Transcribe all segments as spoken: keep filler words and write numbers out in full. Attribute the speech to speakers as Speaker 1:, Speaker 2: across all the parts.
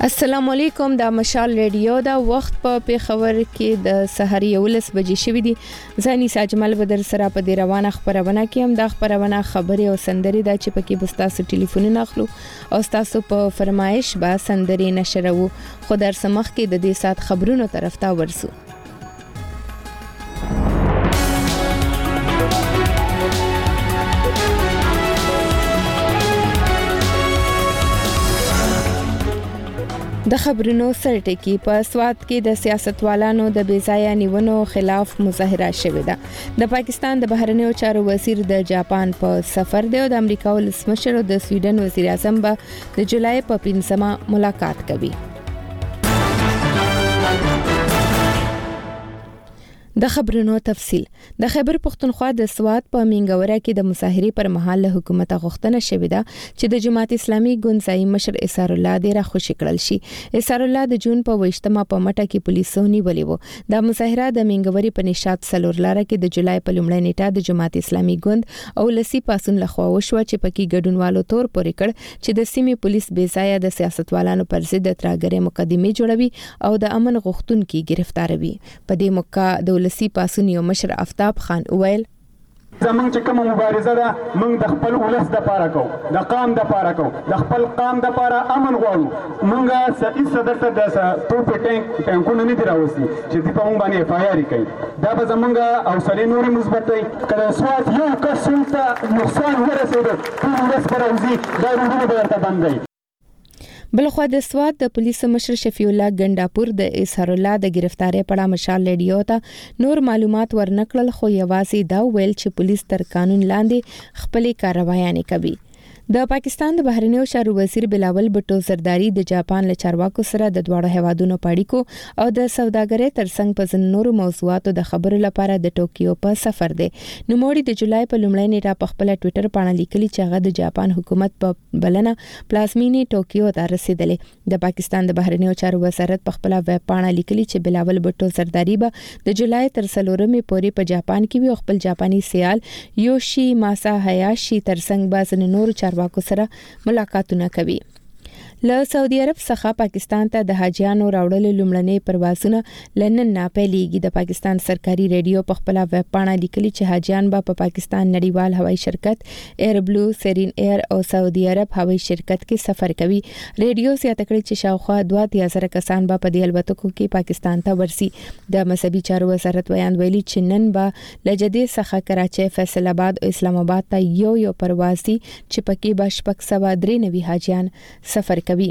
Speaker 1: السلام علیکم. دا مشال ریډیو دا وخت په پیښور کې د سحر یولس بجې شوې دي. زاني ساجمل بدر سره په دی روانه خبرونه کې هم د خبرونه خبري او سندري دا چې پکې بستاسو ټلیفون اخلو او تاسو په فرمایش با سندري نشرو. خو در سمخ کې د دې سات خبرونو طرف ته ورسو. د خبرونو سرټکی په سواد کې د سیاستوالانو د بیځایه نیونو خلاف مظاهره شوې ده. د پاکستان د بهرنیو چارو وزیر د جاپان په سفر دی او د امریکا ولسمشر او د سویډن وزیر اعظم به د جولای په پنځمه ملاقات کوي. د خبرونو تفصیل. د خیبر پختونخوا د سواد په مینګوره کې د مظاهرې پر مهال له حکومت غوښتنه شوې ده چې د جماعت اسلامي ګوند ځای مشر اسار الله د راخوشي کړل شي. اسار الله د جون په وشتمه په مټه کې پولیسو نیولې وو. د مظاهره د مینګوري په نشاط سلور لاره کې د جولای په لومړۍ نیټه د جماعت اسلامي ګوند او لسی پاسون لخوا وشو چې پکې ګډونوالو تور پورې کړ چې د سیمې پولیس بې ځایه د سیاستوالانو پر ضد ترګرې مقدمه جوړوي او د امن غوښتونکو گرفتاروي. په دې موقع د سی پاسون یو مشر افتاب خان وویل
Speaker 2: زمونږ چې کومه مبارزه ده موږ د خپل ولس د پاره کوو، د قام د پاره کوو، د خپل قام د پاره امن غواړو. موږ صحیح صدر ته د توپ ټینک ټینکونه نه دی راوستي چې دی په موږ باندې اف آی آر کوي. دا به زمونږ حوصلې نورې مثبت وي. که د سوات یو کس ته نقصان ورسېده ټول ولس به راوځي، دا روډونه به ورته بند وي.
Speaker 1: بلخوا د سواد د پولیسو مشر شفیع الله ګنداپور د اسحار الله د گرفتاری په اړه مشال ریډیو ته نور معلومات ورنکړل، خو یوازې دا ویل چې پولیس تر قانون لاندې خپل کاروایانې کوي. د پاکستان د بهرنیو چارو وزیر بلاول بټو زرداری د جاپان له چارواکو سره د دواړو هیوادونو په اړیکو او د سوداګرۍ ترڅنګ په ځینو نورو موضوعاتو د خبرو لپاره د ټوکیو په سفر دی. نوموړي د جولای په لومړۍ نیټه په خپل ټوئیټر باندې لیکلي چې هغه د جاپان حکومت په بلنه پلازمینی ټوکیو ته رسیدلی. د پاکستان د بهرنیو چارو وزارت په خپل ویب پاڼه لیکلي چې بلاول بټو زرداری به د جولای تر څلورمې پورې په جاپان کې وي او خپل جاپاني سیال یوشي ماسا هایاشي ترڅنګ به ځینو نورو چارواکو سره ملاقاتونه کوي. له سعودي عرب څخه پاکستان ته د حاجیانو راوړل لومړنۍ پروازونه لنن نه پیلېږي. د پاکستان سرکاري ریډیو په خپل ویب پاڼه لیکلي چې حاجیان به په پاکستان نړیوال هوایي شرکت ایر بلو، سیرین ایر او سعودي عرب هوایي شرکت کې سفر کوي. ریډیو زیاته کړې چې شاوخوا دوه اتیا زره کسان به په دې الوتکو کې پاکستان ته ورسي. د مذهبي چارو وزارت بیان ویلي چې نن به له جدې څخه کراچۍ، فیصل آباد او اسلام آباد ته یو یو پرواز دي چې پکې به شپږ سوه درې نوي حاجیان سفر کوي.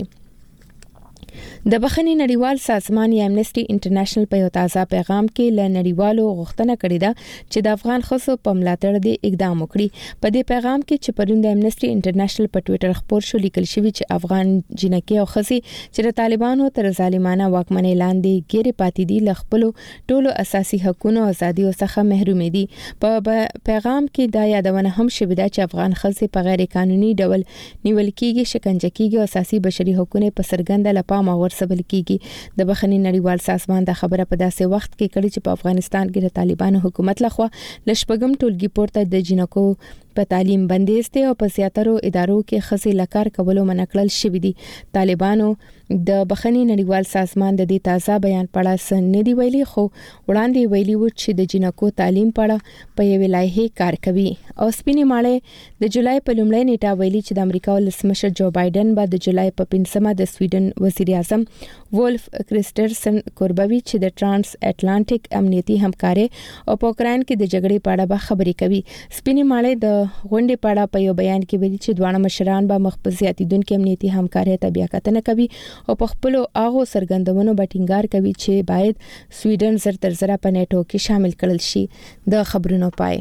Speaker 1: د بخښنې نړیوال سازمان یا امنیسټي انټرنیشنل په یو تازه پیغام کې له نړیوالو غوښتنه کړې ده چې د افغان ښځو په ملاتړ د اقدام وکړي. په دې پیغام کې چې پرون د امنیسټي انټرنیشنل په ټوئیټر خبر شو لیکل شوی چې افغان جنکې او ښځې چې د طالبانو تر ظالمانه واکمنۍ لاندې ګیرې پاتې دي له خپل ټولو اساسي حقوقو او ازادیو څخه محروم دي. په پیغام کې دا یادونه هم شوې ده چې افغان ښځې په غیر قانوني ډول نیول کېږي، شکنجه کېږي او اساسي بشري حقوقو په څرګنده لپاره ورسبل کیږي. د بخښنې نړیوال سازمان د خبره په داسې وخت کې کړي چې په افغانستان کې د طالبانو حکومت لخوا ل شپږم ټولګي پورته د جنکو په تعلیم بندیز دی او په زیاترو ادارو کې ښځې لکار کولو منع کړل شوې دي. طالبانو د بخښنې نړیوال سازمان د دې تازه بیان په اړه څه نه دی ویلي، خو وړاندې ویلي و چې د جنکو تعلیم په اړه په یوې لایحې کار کوي. او سپینې ماړې د جولای په لومړۍ نیټه ویلي چې د امریکا ولسمشر جو بایدن به د جولای په پنځمه د سویډن وزیر اعظم وولف کرسټرسن کوربوي چې د ترانس اټلانټیک امنیتي همکاري او په اوکراین کې د جګړې په اړه به خبرې کوي. سپینې ماړې د غونډې په اړه په یو بیان کې ویلي چې دواړه مشران به مخ په زیاتیدونکو امنیتي همکاري ته بیا کتنه کوي او په خپل هغه سرګندونو به ټینګار کوي چې باید سویډن زر تر زر په نیټو کې شامل کړل شي. د خبرونو پای.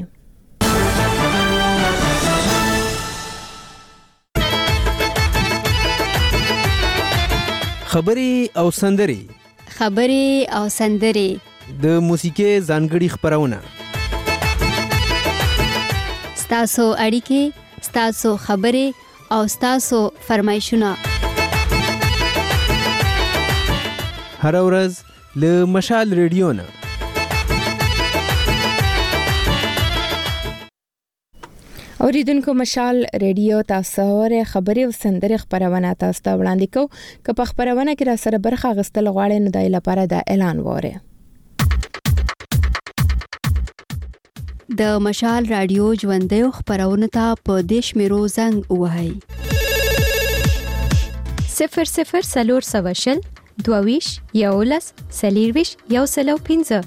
Speaker 3: خبري او سندري
Speaker 4: خبري او سندري
Speaker 3: د موسیقي ځانګړي خبرونه
Speaker 4: ستاسو اړیکې، ستاسو خبرې او ستاسو فرمایشونه
Speaker 3: هر ورځ له مشال ریډیو نه.
Speaker 1: اوریدونکو مشال ریډیو تاسو اورئ خبري او سندري خبرونه تاسو ته وړاندې کوو که په خبرونه کې را سره برخه غستل غواړئ نو دای لپاره د اعلان وره
Speaker 4: د مشال رادیو ژوندۍ خبرونه ته په دیش میرو زنګ وهاي
Speaker 5: صفر صفر سلور سواشل دوویش یولس سلیرویش یو سلو پینځه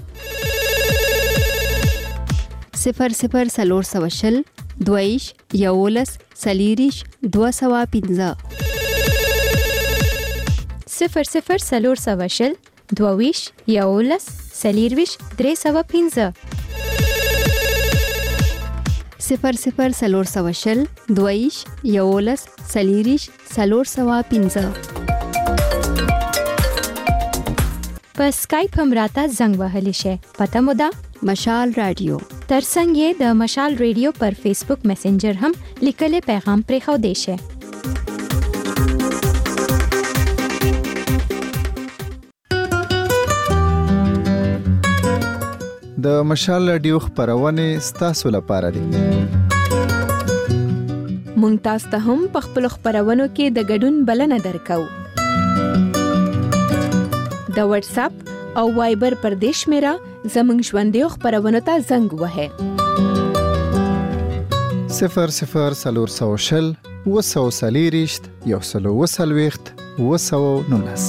Speaker 4: صفر صفر سلور سواشل دویش یولس سلیریش دو سوا پینځه
Speaker 5: صفر صفر سلور سواشل دوویش یولس سلیرویش درې سوا پینځه
Speaker 4: صفر صفر سلور سواشل دویش یولس سلیریش سلور سوا پینځه
Speaker 5: په اسکایپ هم راته زنګ وهلی شي پته مو ده
Speaker 4: مشال رادیو
Speaker 5: ترڅنګ یې د مشال ریډیو پر فیسبوک میسنجر هم لیکلي پیغام پرې خو دی شي
Speaker 6: د مشال رادیو خبرونه ستاسو لپاره دي
Speaker 1: مونږ تاسو ته هم په خپل خبرونو کې د ګډون بلنه درکو د واتس اپ او وایبر پر دیش میرا زمنګ ژوندۍ خبرونه ته زنګ وهه
Speaker 6: صفر صفر سلور سوشل وسو سلیریشت یو سلو وسلويخت وسو نونس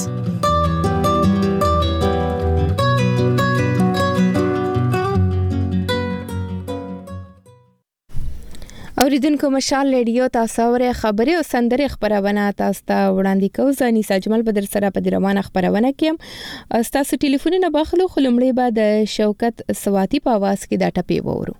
Speaker 1: اوریدونکو مشال ریډیو تاسو اورئ خبري او سندري خبرونه تاسو ته وړاندې کوو ځاني ساجمل بدر سره په دروانه خبرونه کې تاسو ټلیفون نه باخلو خلمړې بعد شوکت سواتی په आवाज کې دا ټپي وورو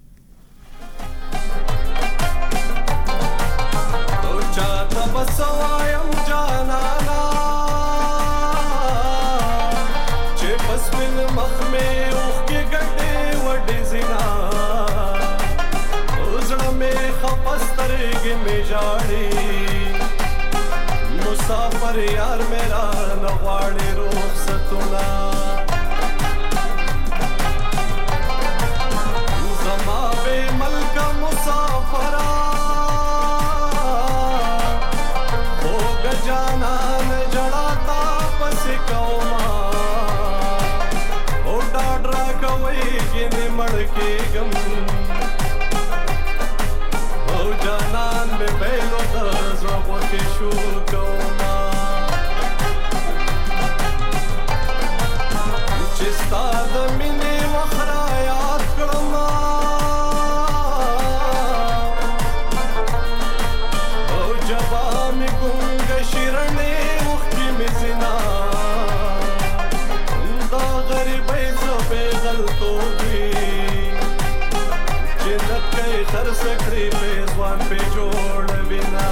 Speaker 7: مسافر یار میرا نغواړي رخصتونه زما به ملک مسافرا او گجانا نه جړاتا پس کوما او ډاډرا کوي کې مړ کې غم او جانان به پهلو د زړه کې شو کوما چې ستاد مینه وخرا یاد کړم او جبا می ګونګ شیرنه وختي می زنا دا غریبې زبې غلطو وی چې نکې تر سکړې په ځوان په جوړ بنا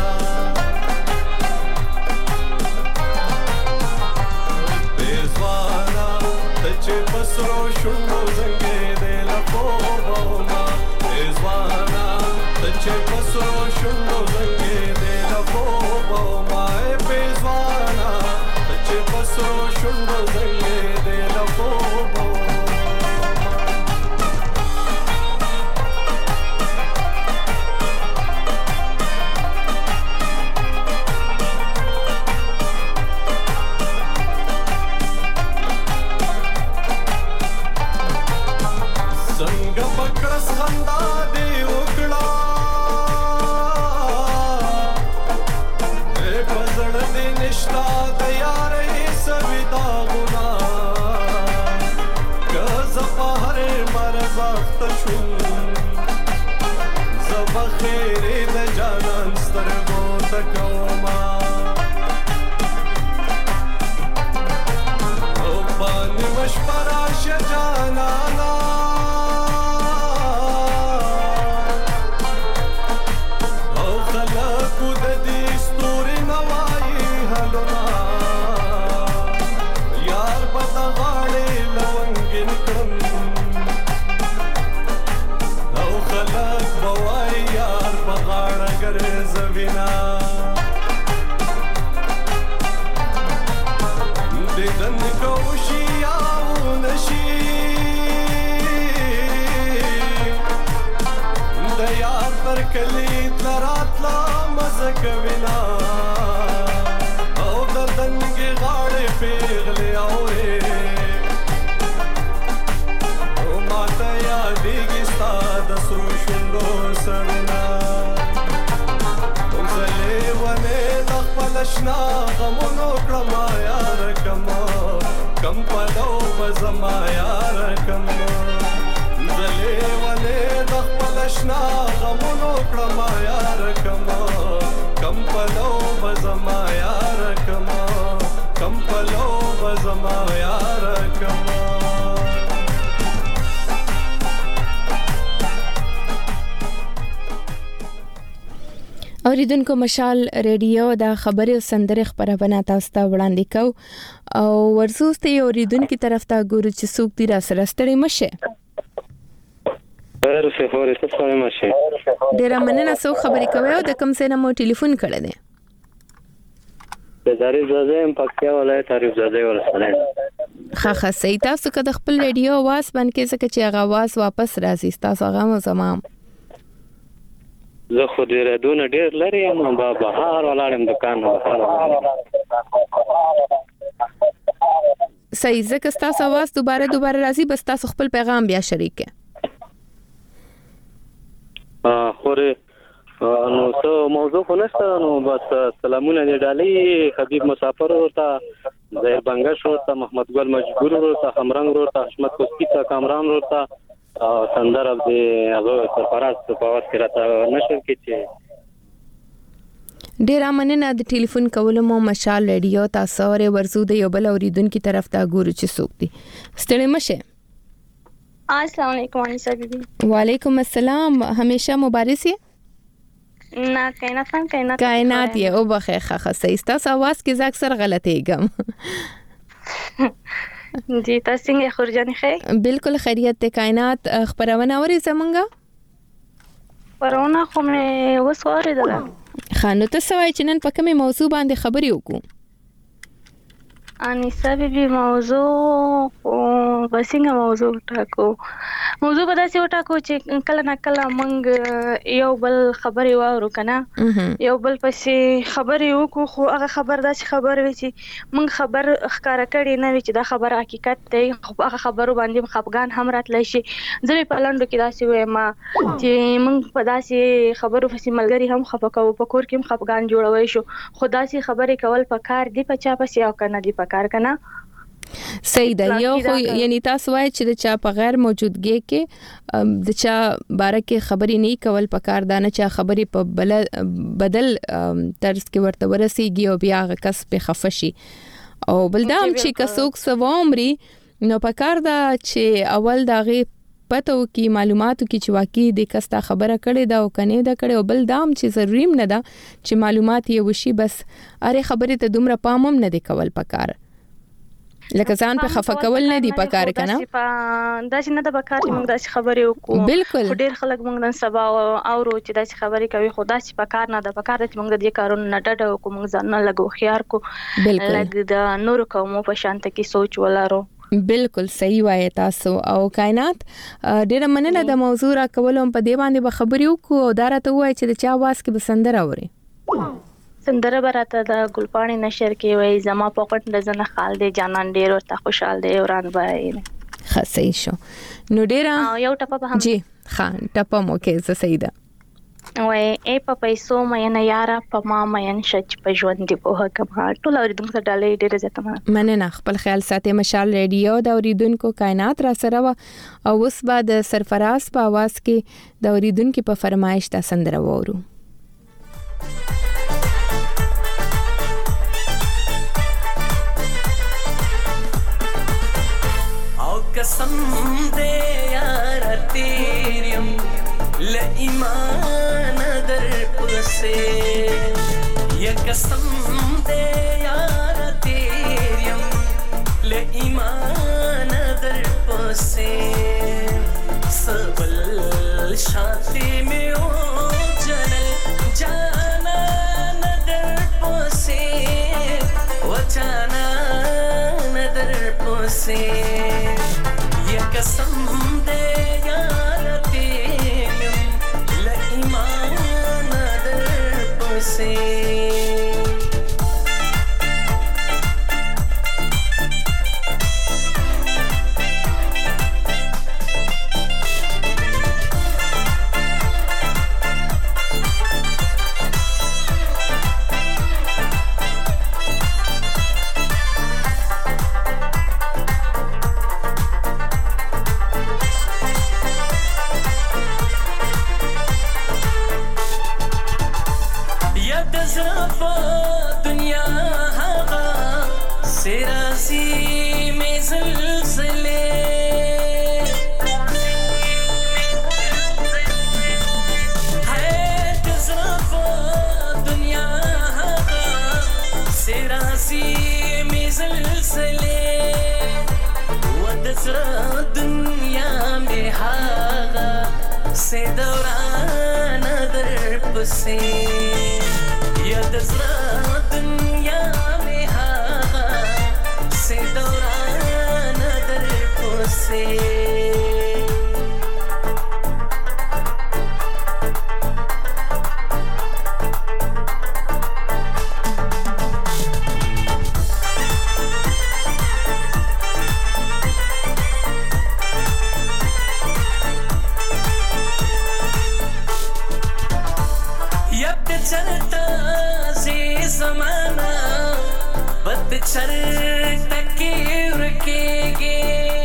Speaker 7: بزوانا چې پسرو شونډو زنګې دې لکو بوما بزوانا چې پسرو شونډو زنګې دې لکو بوما بزوانا چې پسرو شونډو زنګې دې لکو بوما بوای یار بغا سرو شونډو سرونه زلې ونې د خپل اشنا غمونو کړم یار کما کم پلو به زما یار کما زلې ونې د خپل اشنا غمونو کړم یار کما کم پلو به زما یار کما کم پلو به زما یار کما
Speaker 1: اوریدونکو مشال ریډیو دا خبرې او سندرې خبرونه تاسو ته وړاندې کو او ورسوسته اوریدونکو طرف ته ګورو چې څوک دی را سره ستړي مشه
Speaker 8: ډېر څه خبرې ستړي مشه
Speaker 1: ډېر مننه څو خبرې کوي او د کوم څه نه مو ټلیفون کړی دی
Speaker 8: د تعریف زاده هم پکیا ولایت تعریف زاده ورسره
Speaker 1: ها ها صحیح تاسو که د خپل ریډیو आवाज باندې څه چې هغه आवाज واپس راځي تاسو هغه مو زمام
Speaker 8: زه خو دې ردونه ډېر لري یم با بهار ولاړم دکان
Speaker 1: صحیح ځکه تاسو आवाज دوباره دوباره راځي بس تاسو خپل پیغام بیا شریک کړئ
Speaker 8: ا خوره نو څه موضوع خو نشته نو بس سلامونه دې ډالۍ حبیب مسافر ورته زهیر بنگش ورته محمد ګل مجبور ورته همرنګ ورته حشمت کوسکی ته کامران ورته او سندر عبد هغه سرفراز په واسطه راته نشر کې چې
Speaker 1: ډیر مننه د ټلیفون کولو مو مشال ریډیو تاسو ور ورزو د یو بل اوریدونکو طرف ته ګورو چې څوک دي ستړي مشه
Speaker 9: السلام علیکم انیسا بیبي
Speaker 1: وعلیکم السلام همیشه مبارک سي
Speaker 9: نه کائنات هم کائنات
Speaker 1: کائنات یې او بخې خخه سي تاسو आवाज کې ځکه سر غلطېګم
Speaker 9: جی تاسو څنګه خورجانې خیر
Speaker 1: بالکل خیریت ته کائنات خبرونه اوري زمونږه
Speaker 9: پرونه خو مې وسواره ده
Speaker 1: خانو ته سوای چې نن په کومه موضوع باندې خبرې وکړو
Speaker 9: انیسا بیبي موضوع وسنګ موضوع ټاکو موضوع به داسې وټاکو چې کله نه کله مونږ یو بل خبرې واورو کنه یو بل پسې خبرې وکړو خو هغه خبر داسې خبر وي چې مونږ خبر ښکارا کړي نه وي چې دا خبر حقیقت دی خو هغه خبرو باندې خپګان هم راتلی شي زه په لندو کې داسې وایم چې مونږ په داسې خبرو پسې ملګری هم خپه کوو په کور کې هم خپګان جوړوي شو خو داسې خبرې کول پکار دی په چا پسې او کنه دی پکار کنه
Speaker 1: صحیح ده یو خو یعنی تاسو وایي چې د چا په غیر موجودګي کې د چا باره کې خبرې نه کول پکار ده نه چې خبرې په بدل طرز کې ورته ورسیږي او بیا کس په خفشي او بلدام چې کڅوک سوامري نو پکار ده چې اول دغه پته وکي معلوماتو کې چې واقعي د کستا خبره کړي دا او کني دا کړي او بل دام چې ضروري نه ده چې معلومات یې وشي بس اره خبره ته دومره پامم نه دی کول پکار لکه ځان په خفه کول نه دی پکار کنه
Speaker 9: دا چې نه د پکار چې موږ داسې خبرې وکړو
Speaker 1: بالکل
Speaker 9: ډېر خلک موږ نن سبا اورو چې داسې خبرې کوي خو داسې پکار نه د پکار چې موږ د دې کارونو نه ډډه وکړو موږ ځان نه لګو خيار کو لګ د نور کومو په شانته کې سوچ ولارو
Speaker 1: بالکل صحیح وایي تاسو او کائنات ډېر مننه د موضوع را کولم په دې باندې به خبرې وکړو او دا راته وایي چې د چا आवाज کې بسندر اوري
Speaker 9: سندره براته د ګلپاڼې نشر کې وای زما پوکټ د زنه خال دی جانان ډېر ورته خوشحال دی وران بای
Speaker 1: خاصه شو نو ډېر
Speaker 9: یو ټپه به هم
Speaker 1: جی ها ټپه مو کې زه سیدا
Speaker 9: وای ای په پیسو مې نه یارا په ما مې شچ په ژوند دی په کما ټول اوریدونکو ډالې ډېر زیاته
Speaker 1: مننه خپل خیال ساتي مشال ریډیو د اوریدونکو کائنات را سره او اوس بعد سرفراز په आवाज کې د اوریدونکو په فرمایش تا سندره وورو
Speaker 10: قسم دے یار تیریم لایمان در پسے یا قسم دے یار تیریم لایمان در پسے سبل شاتی میں او جنل جانا در پسے و جانا در پسے قسم دے یار تیریم لایمان در پسے से राजी में ज़लज़ले है तज़रफ़ा दुनिया से राजी में ज़लज़ले वदज़रा दुनिया में हागा से दौरान दर्प से यदज़रा दुनिया में हागा से दौरान दर्प से चलता से ज़माना पतझड़ तके रुकेंगे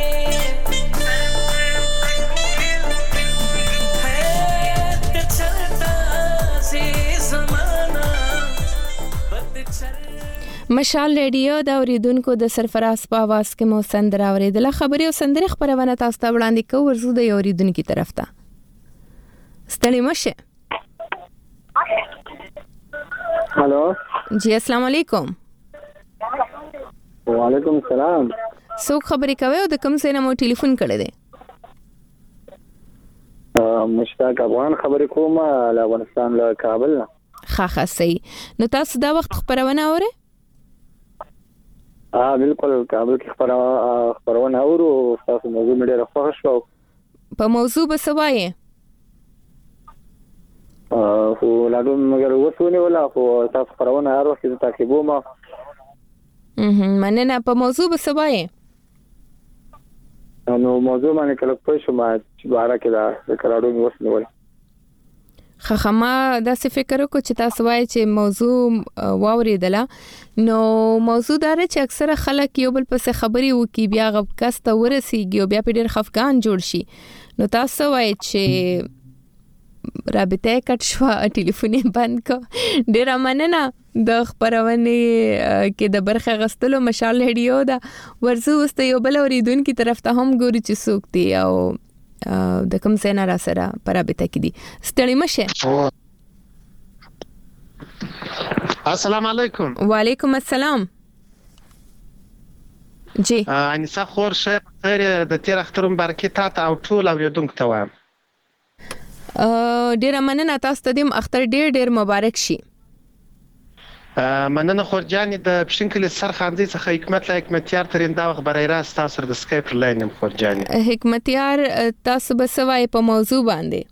Speaker 10: है चलता से ज़माना पतझड़
Speaker 1: مشال ریډیو دا اوریدونکو د سرفراز په आवाज کې مو سندره اوریدله خبري او سندره خبرونه تاسو ته وړاندې کوو ورزو د اوریدونکو طرف ته ستړي مشه
Speaker 11: हेलो
Speaker 1: जी अस्सलाम वालेकुम
Speaker 11: वालेकुम सलाम
Speaker 1: सो खबرې کوي او د کوم ځای نه مو ټلیفون کړی دی
Speaker 11: مشتاق افغان خبرې کوم له افغانستان له کابل نه
Speaker 1: ښه ښه صحیح نو تاسو دا وخت خبرونه اورئ
Speaker 11: اه بالکل کابل کې خبرونه اورو تاسو موضوع مې ډېر خوښ شو
Speaker 1: په موضوع به څه وایې
Speaker 11: خو لاډو مګر وسونه ولا خو تاسو خبرونه هر وخت تعقیبوم
Speaker 1: مننه په موضوع به څه وایې
Speaker 11: نو موضوع باندې کله پوه شوم چې بارا کې دا کراډو مې وسونه ولا
Speaker 1: خخما دا څه فکر وکړ چې تاسو وایي چې موضوع واوریدله نو موضوع دا چې اکثره خلک یو بل پس خبري وکي بیا غو کسته ورسیږي بیا په ډېر خفقان جوړ شي نو تاسو وایي چې رابطه کټ شو ټلیفون بند کو ډیر مننه د خبرونه کې د برخه غستلو مشال هډیو دا ورزو واست یو بل اوریدونکو طرف ته هم ګوري چې څوک دی او د کوم څه نه را سره پر رابطه کې دي ستړي مشه
Speaker 12: السلام علیکم
Speaker 1: وعلیکم السلام جی
Speaker 12: انیسا خور شه خیر د تیر اختر مبارکي تاسو او ټول اوریدونکو ته وایم
Speaker 1: ډیر مننه تاسو ته د اختر ډیر ډیر مبارک شي
Speaker 12: مننه خورجاني د پښینکل سرخاندي څخه حکمت له حکمتیار ترنده خبري راست تاسو د سکایپ لاین خورجاني
Speaker 1: حکمتیار تاسو به سوای په موضوع باندې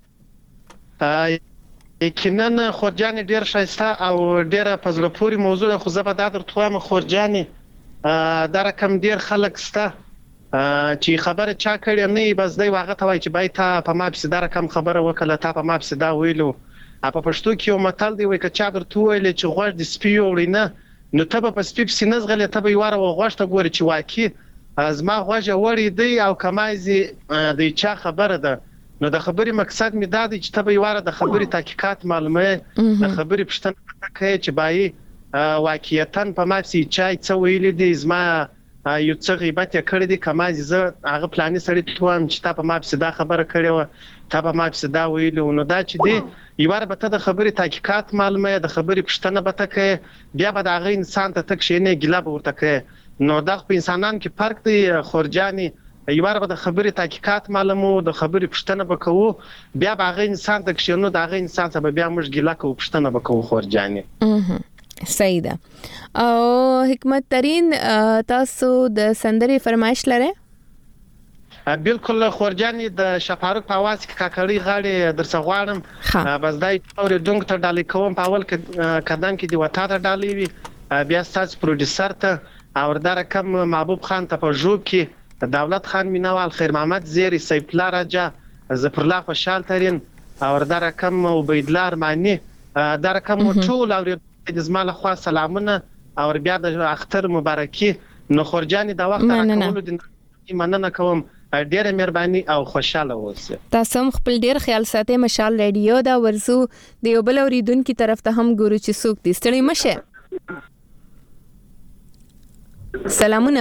Speaker 12: یقینا خورجاني ډیر شایسته او ډیر پزله پوری موضوع خو زه به دا درته خورجاني دا رقم ډیر خلک سته چې خبره چا کړی نه بس دی واغه ته وای چې بای ته په ما بس دا رقم خبره وکړه ته په ما بس دا ویلو په پښتو کې یو متل دی وای ک چا درته ویل چې غوښ د سپیو ورینه نو ته په سپیپ سینز غلې ته به یواره غوښ ته ګوري چې واکي ازما غوښ وړي دی او کمایزي د چا خبره ده نو د خبري مقصد می دا دی چې ته به یواره د خبري تحقیقات معلومه د خبري پښتنه کوي چې بای واقعیتاً په ما بس چای څه ویل دی ازما یو څه غیبت کړی دی کمای زه هغه پلانې سړی توام چې تا په ما بس دا خبره کړې و تا په ما بس دا ویلو نو دا چې دی یواره به ته د خبرې تحقیقات معلومه د خبرې پښتنه به تکه بیا به دا غي انسان ته تک شي نه ګلا به ورته کوي نو دا په انسانان کې فرق دی خورجاني یواره به د خبرې تحقیقات معلومو د خبرې پښتنه به کوو بیا به غي انسان تک شي نو دا غي انسان ته بیا موږ ګلا کوو پښتنه به کوو خورجاني
Speaker 1: صحیح ده او حکمت ترين تاسو د سندري فرمایش لره
Speaker 12: بالکل خورجاني د شفاروق په आवाज کې کاکړی غاړي درڅ غواړم بس دای اوریدونکو ته ډالې کوم په اول کې قدم کې دی وتا ته ډالې وي بیا تاسو پروډوسر ته او دا رقم محبوب خان ته په جوب کې دولت خان مینوال خیر محمد زیری سیف الله راجا ظفر الله خوشحال ترين او دا رقم عبید الله ارمانی دا رقم ټول اوریدونکو د زماله خوا سلامونه او بیا د اختر مبارکي نو خورجاني دا وخت راکولو د مننه کوم ډیره مهرباني او خوشاله اوسئ
Speaker 1: تاسو هم خپل ډیر خیال ساتئ مشال ریډیو دا ورزو د یو بل اوریدونکو طرف ته هم ګورو چې څوک دي ستړي مشه سلامونه.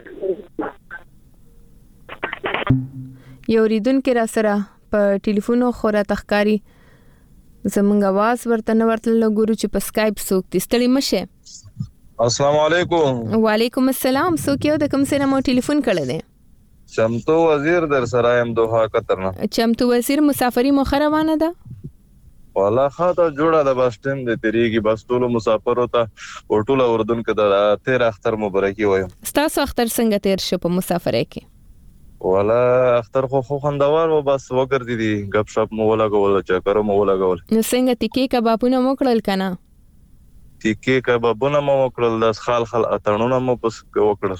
Speaker 1: یو ریدونکو را سره په ټلیفون خورا تخکاری زمونږ आवाज ورته نه ورتل ګورو چې په سکایپ څوک دي. ستړي مشه.
Speaker 13: السلام علیکم.
Speaker 1: وعلیکم السلام. څوک یو د کوم سره مو ټلیفون کړی دی؟
Speaker 13: چمتو وزیر در سره ام دوحه قطر نه.
Speaker 1: چمتو وزیر مسافری مو روانه ده؟
Speaker 13: والله خاطر جوړه د بس ټیم د تیریږي بس ټول مسافر وته او ټول اردن کې د تیر اختر مبارکي وایم.
Speaker 1: ستاسو اختر څنګه تیر شو په مسافرۍ کې؟
Speaker 13: والله اختر خو خو خوندور و بس وګرځي دي غب شپ مو ولګول چکر مو ولګول.
Speaker 1: نو څنګه تیکې کبابونه مو کړل کنه؟
Speaker 13: تیکې کبابونه مو وکړل د خال خال اتړونه مو پس وکړل.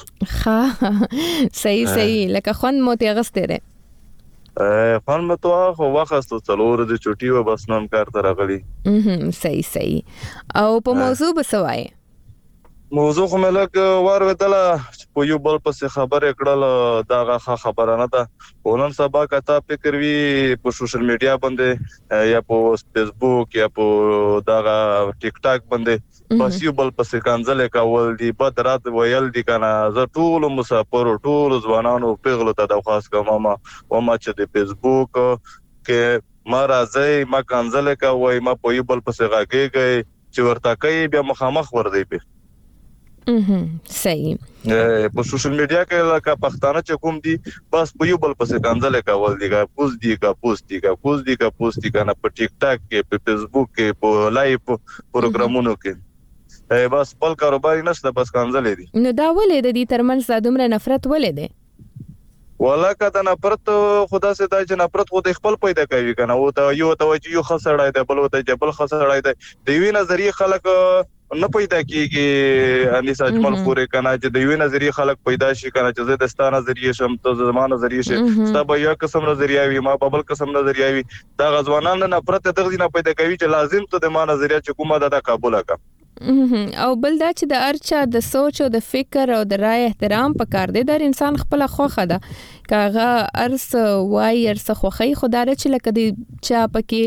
Speaker 1: ها صحیح صحیح لکه خوند مو ته غسته ده.
Speaker 13: ا فن متو خو واخستو څلور د چټي و بس نن کار تر غلي.
Speaker 1: هم صحیح صحیح. او په موضوع بسوای
Speaker 13: موضوع خو ملک وار ودله په یو بل پس خبر کړل دا خبره نه ده ونن سبا کته فکر وی په سوشل میډیا باندې یا په فیسبوک یا په دا ټیک ټاک باندې پس یو بل پس کانځل کول دي په درات ویل دي کنه ز ټول مسافر ټول ځوانانو پیغلو ته د خاص کومه او ما چې د فیسبوک کې ما راځي ما کانځل کوي ما په یو بل پس راګيږي چې ورته کوي بیا مخامخ ور دی په
Speaker 1: اها صحیح.
Speaker 13: په سوشل میډیا کې لکه پښتانه چې کوم دي بس په یو بل پسې کنځل کول دي کا پوز دي کا پوسټ دي کا پوز دي کا پوسټ دي کنه په ټیک ټاک کې په فیسبوک کې په لایو پروګرامونو کې بس خپل کاروبار نشته بس کنځل دي.
Speaker 1: نو دا ولې د دې ترمنځ د دومره نفرت ولې ده؟
Speaker 13: ولا کده نفرت خدا سے دا چې نفرت خو د خپل پیدا کوي کنه او ته یو ته یو خسړای دی بل وته جبل خسړای دی د وی نظریه خلک نه پیدا کیږي انیس اجمل پورې کنه چې د یو نظریه خلک پیدا شي کنه چې د دستانه نظریه شم ته زمانه نظریه شي ستا به یو قسم نظریه وي ما بل قسم نظریه وي دا غزوانان نفرت دغه نه پیدا کوي چې لازم ته د ما نظریه چې کومه د قبول کا
Speaker 1: او بل دا چې د ارچا د سوچ او د فکر او د رائے احترام پکار دی در انسان خپل خوخه ده کاغه ارس وای ارس خوخی خدای چې لکه د چا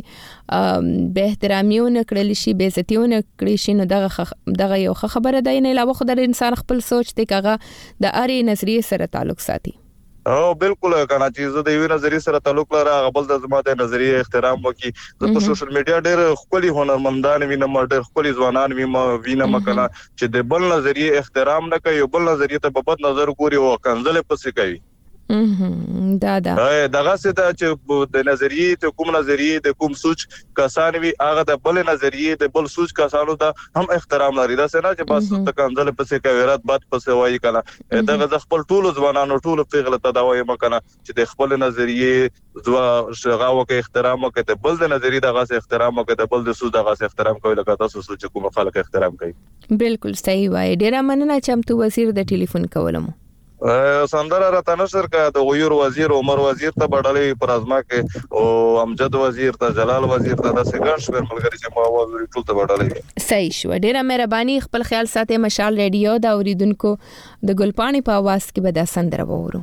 Speaker 1: پکې به احترامیونه کړل شي به عزتیونه کړی شي نو دغه دغه یو خبره ده نه علاوه خدای انسان خپل سوچ دی کاغه د اری نظریه سره تعلق ساتي.
Speaker 13: او بالکل کنه چې زه د یو نظریه سره تعلق لرم غبل د زما د نظریه احترام وکي زه په سوشل میډیا ډېر خپل هنرمندان وینم ډېر خپل ځوانان وینم کنه چې د بل نظریه احترام نه کوي بل نظریه ته په بد نظر ګوري او کنځل پسې کوي.
Speaker 1: دا دا
Speaker 13: دغه څه ته چې د نظریه ته کوم نظریه د کوم سوچ کسان وی هغه د بل نظریه د بل سوچ کسانو ته هم احترام لري دا څه نه چې بس ته کنځل پسې کوي رات بد پسې وایي کنه دغه خپل ټول ځوانانو ټول پیغله ته دا وایي مکنه چې د خپل نظریه زوا شغاوه کې احترام وکړي د بل د نظریه دغه احترام وکړي د بل د سوچ دغه احترام کوي لکه تاسو سوچ کوم خلک احترام کوي.
Speaker 1: بالکل صحیح وایي. ډیر مننه چې هم تو وزیر د ټلیفون کولم.
Speaker 13: سندره راته نشر کا د غیور وزیر عمر وزیر ته بډلې پر ازما کې او امجد وزیر ته جلال وزیر ته د سګن شپر ملګری چې ما وزیر ټول ته بډلې.
Speaker 1: صحیح شو. ډیره مهرباني. خپل خیال ساتئ. مشال ریډیو دا اوریدونکو د ګلپانی په आवाज کې به دا سندره وورو.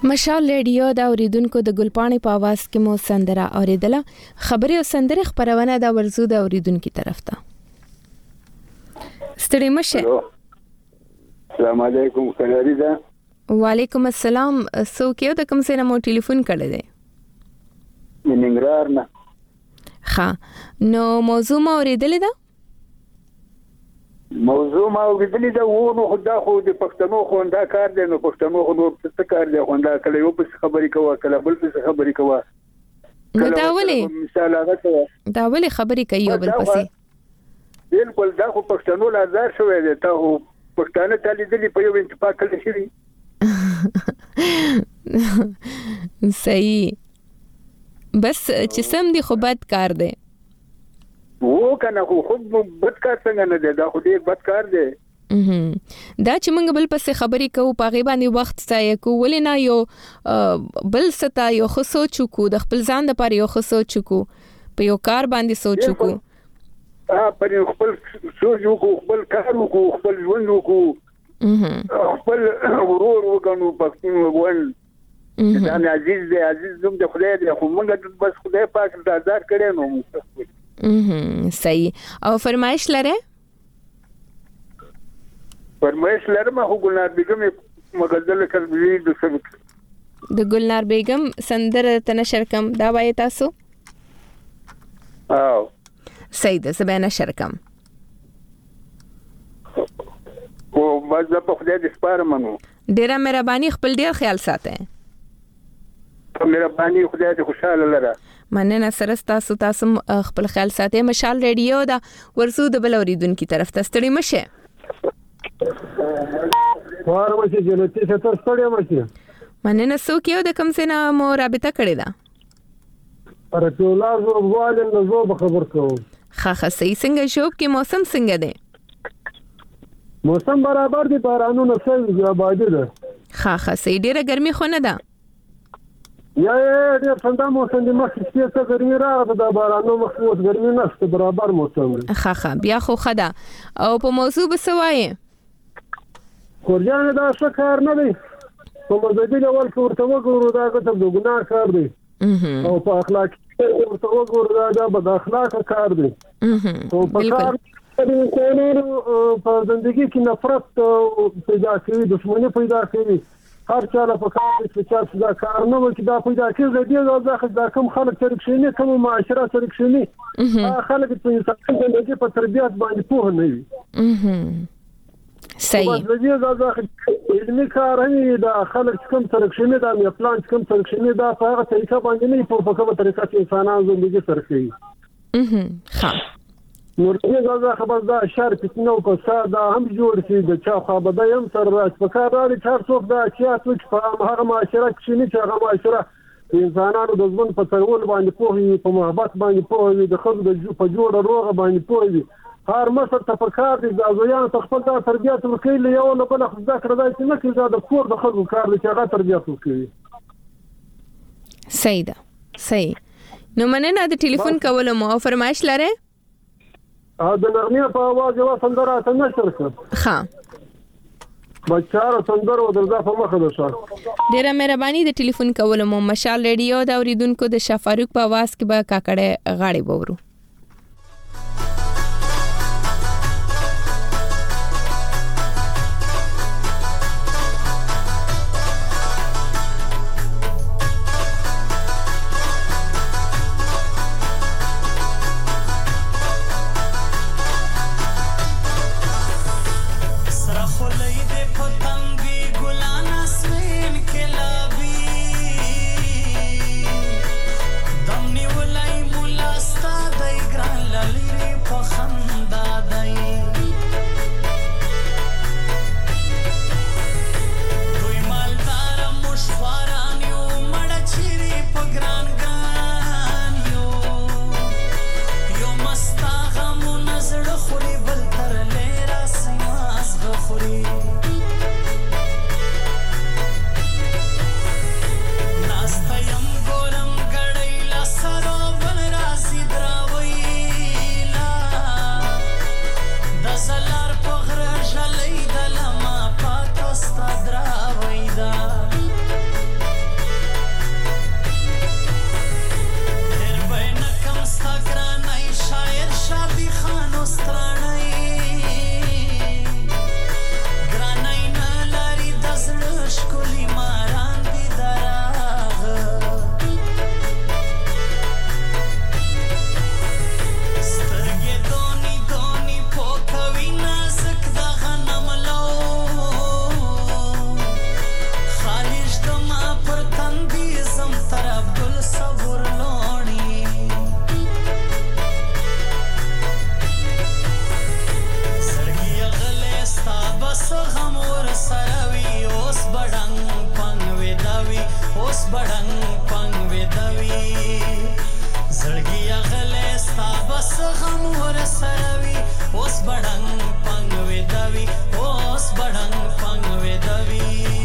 Speaker 1: مشال ریډیو دا اوریدونکو د ګلپاڼې په आवाज کې مو سندره اوریدله. خبري او سندره خبرونه دا ورزو د اوریدونکو طرف ته. ستړي مشه.
Speaker 14: السلام علیکم خیری ده.
Speaker 1: وعلیکم السلام. سو کېو د کوم څه نه مو ټلیفون کړی دی؟
Speaker 14: مننګرار نه.
Speaker 1: ښه نو موضوع ما اوریدلې ده؟
Speaker 14: موضوع ما اوریدلې ده و نو خدا خو د پښتنو خوندا کار دی نو پښتنو خو نور څه کار دی خوندا کله یو څه خبرې کوه کله بل څه خبرې کوه.
Speaker 1: نو دا ولې
Speaker 14: مثال هغه څه
Speaker 1: دا ولې خبرې کوي یو بل پسې؟
Speaker 14: بالکل دا خو پښتنو لازار شوی دی ته خو پښتانه ته لیدلې په یو انتفاق کړی شي.
Speaker 1: صحیح. بس چې سم دی خو بد کار دی.
Speaker 14: وو کنه خو خود بد کار څنګه نه دی دا خو ډیر بد کار دی.
Speaker 1: دا چې موږ بل پسې خبرې کوو په غیبه باندې وخت ځای کوو ولې نه یو بل ستا یو خو سوچ کو د خپل ځان لپاره یو خو سوچ کو په یو کار باندې سوچ کو
Speaker 14: ا پر خپل سوچ کو خپل کار کو خپل ژوند کو خپل ورور وګڼو پښتون وګڼ دا عزیز دی عزیز زم د خدای دی خو موږ بس خدای پاک د آزاد کړي نو.
Speaker 1: اها صحیح. او فرمایش لره؟
Speaker 14: فرمایش لره ما خو ګلنار بیگم مغزل کړی د سبق
Speaker 1: د ګلنار بیگم سندره تنشر کم دا وای تاسو؟
Speaker 14: او
Speaker 1: صحیح ده سبا نشر کم.
Speaker 14: او مزه په خدای دې سپاره منو.
Speaker 1: ډیره مهرباني خپل ډیر خیال ساته.
Speaker 14: مهرباني خدای دې خوشاله لره.
Speaker 1: مننه سره تاسو تاسو خپل خیال ساتئ. مشال ریډیو دا ورسو د بل اوریدونکو طرف ته ستړي مشه.
Speaker 15: واره مشه جنتی ستر ستړي مشه.
Speaker 1: مننه سو کېو د کوم څه نه مو رابطه کړې ده؟
Speaker 15: پر ټولا زو والم نو زو خبر کوم.
Speaker 1: خا خا صحیح. څنګه شوب کې موسم څنګه دی؟
Speaker 15: موسم برابر دی بارانونه څنګه آبادی ده.
Speaker 1: خا خا صحیح. ډیره ګرمي خو نه ده؟
Speaker 15: یا ډیر څنګه موسم دی مخ کې څه ګرمي راغله د بارانو مخ وځ ګرمي نشته برابر موسم دی.
Speaker 1: خا خا بیا خو خدا. او په موضوع بسوای
Speaker 15: کورجان دا څه کار نه دی په مزدي ډول کې ورته وګورو دا څه د ګناه کار دی او په اخلاق کې ورته وګورو دا د اخلاق کار دی. او په کار په زندگی کې نفرت پیدا کوي دښمنی پیدا کوي هر چا له پکاره چې چا څه دا کار نه وکړي دا پیدا کېږي د دې دا کوم خلک چې رښتینی کوم معاشره سره رښتینی هغه خلک چې انسان د په تربيت باندې پوه نه وي.
Speaker 1: صحیح.
Speaker 15: د دې دا علمي کار هي دا خلک کوم سره رښتینی دا یو پلان کوم سره رښتینی دا په هغه طریقه باندې نه په کومه طریقه چې انسانان ژوندۍ سره کوي.
Speaker 1: اها ها
Speaker 15: نور دې دا خبر دا شر پتنو کو ساده هم جوړ شي د چا خو به هم سر راځ په کار راځي چې څوک دا چې څوک په هغه معاشره کې نه چې هغه معاشره انسانانو د ژوند په ترول باندې پوهې په محبت باندې پوهې د خود د په جوړ روغه باندې پوهې هر مصر ته په کار دي د ځویان ته خپل د تربیت ورکړي یو نه بل خو ذکر دا چې نه کې د کور د خلکو کار دي چې هغه تربیت ورکړي.
Speaker 1: صحیح ده. صحیح. نو مننه د ټلیفون کولو مو فرمایش لره؟
Speaker 15: ا د نغمه په आवाज یو سندره ته نشر کړ.
Speaker 1: ها
Speaker 15: بچاره سندره ودرځه په مخه ده شو.
Speaker 1: ډیره مهرباني د ټلیفون کولو مو. مشال ریډیو دا اوریدونکو د شفاروق په आवाज کې به کاکړه غاړي وورو.
Speaker 10: دم نیولای مولا ستا د سروي اوس بډنګ پنګ وېدوي اوس بډنګ پنګ وېدوي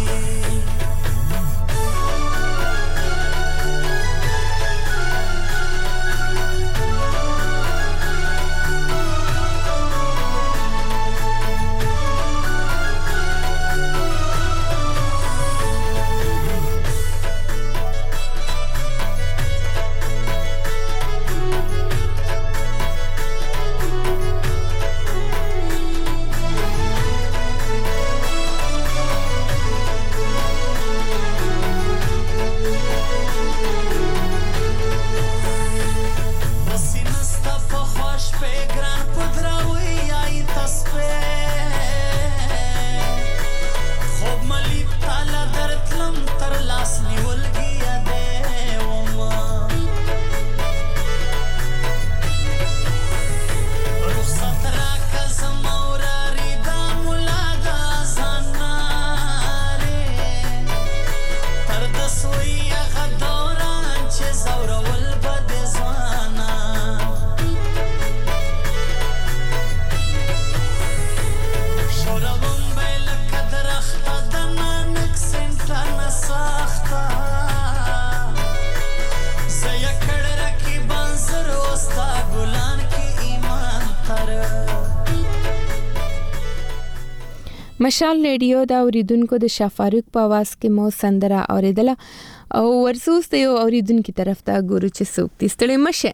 Speaker 1: مشال ریډیو دا اوریدونکو د شافاروق په आवाज کې مو سندره اوریدله او ورسوس ته یو اوریدونکو طرف ته ګورو چې څوک دې ستړي مشه.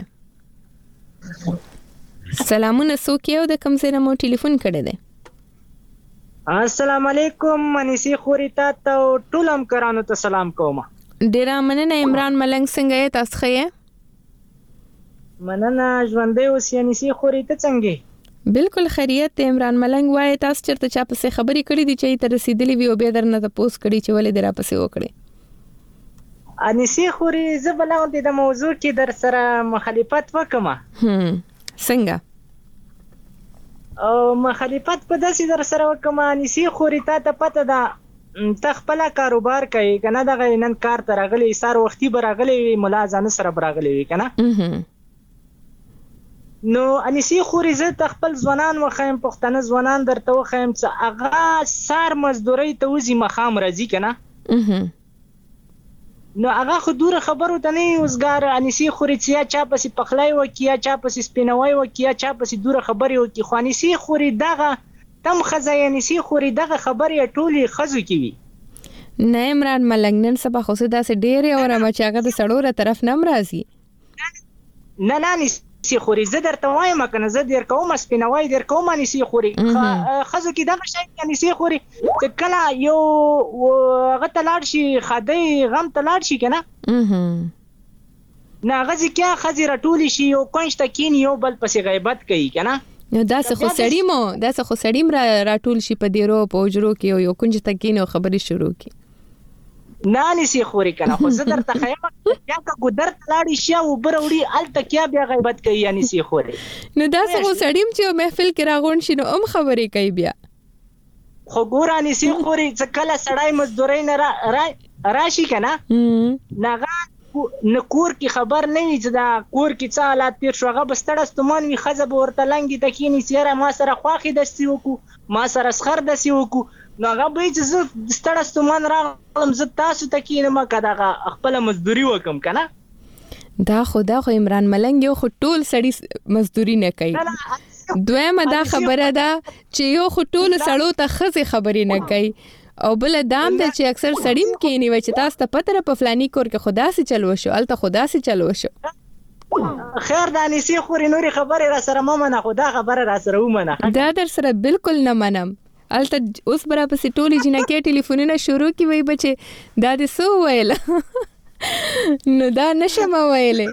Speaker 1: سلامونه څوک یو د کوم ځای نه مو ټلیفون کړی دی؟
Speaker 16: السلام علیکم منیسی خوري ته ټول همکارانو ته سلام کوم.
Speaker 1: ډیره مننه. عمران ملنګ څنګه یې؟ تاسو ښه یې؟
Speaker 16: مننه ژوندې اوس منیسی خوري ته څنګه؟
Speaker 1: بالکل خیریت. عمران ملنګ وای تاسو چرته چا پسې خبرې کړې دي چې تر رسیدلې وی او به درنه ته پوس کړی چې ولې درا پسې وکړي؟
Speaker 16: انیسی خوري زبلاو د موضوع کې در سره مخالفت وکم.
Speaker 1: هم څنګه؟
Speaker 16: او مخالفت په داسې در سره وکم انیسی خوري ته ته پته ده ته خپل کاروبار کوي کنه دغه نن کار ته راغلی سار وختي براغلی مولا ځان سره براغلی وی کنه. نو انیسی خوري زه خپل ځوانان وخایم پښتنه ځوانان درته وخایم چې هغه سار مزدوري ته وزي مخام راځي کنه. نو هغه خو دوره خبرو ته نه اوسګار انیسی خوري چې چا پسې پخلای و کیا چا پسې سپینوي و کیا چا پسې دوره خبري و کی خو انیسی خوري دغه تم خزای انیسی خوري دغه خبري ټولي خزو کی
Speaker 1: نه. عمران ملنګ نن سبا خو دا سه ډېر اور ما چې هغه د سړوره طرف نم راځي.
Speaker 16: نه نه انیسی خوري زه درته وایم کنه زه در کوم سپینوي در کوم انیسی خوري خزو کی دغه شی انیسی خوري کله یو هغه تلاړ شي خدای غم تلاړ شي کنه. نه غزي کیا خزي راټول شي یو کونج تکین یو بل پسې غیبت کوي کنه.
Speaker 1: نو دا څه خو سړی مو دا څه خو سړی را راټول شي په دیرو په وجرو کې یو کونج تکین او خبري شروع کی.
Speaker 16: نه نسی خوري کنه خو زه درته خیمه یا که ګدر تلاړی شي او بروړي ال تکیا بیا غیبت کوي یعنی سی خوري.
Speaker 1: نو دا څه خو سړیم چې محفل کې راغون شي نو ام خبرې کوي بیا.
Speaker 16: خو ګور انیسی خوري چې کله سړی مزدوري نه را راشي کنه نغه نکور کی خبر نه وي چې دا کور کی څه حالات پیر شو هغه بستړه ستومان وی خزه ورته لنګي تکینی سیره ما سره خواخي دستی وکو ما سره سخر دسی وکو نو هغه به چې ستړه ستومان راغلم زه تاسو تکینم کداغه خپل مزدوري وکم کنه.
Speaker 1: دا خدا خو عمران ملنګ یو خو ټول سړی مزدوري نه کوي. دویمه دا خبره ده چې یو خو ټول سړو ته خزه خبري نه کوي او بل دام د چې اکثر سړیم کې نیوي چې تاسو ته پتر په فلانی کور کې خدا سي چلو شو الته خدا سي چلو شو.
Speaker 16: خیر دانسی خوري نوري خبره را سره ممنه خدا خبره را سره ومنه.
Speaker 1: دا در سره بالکل نه منم. الته اوس برا پسې ټولي جنکه ټلیفونونه شروع کی وای بچي دا دې سو ویل نو دا نشم ویلې.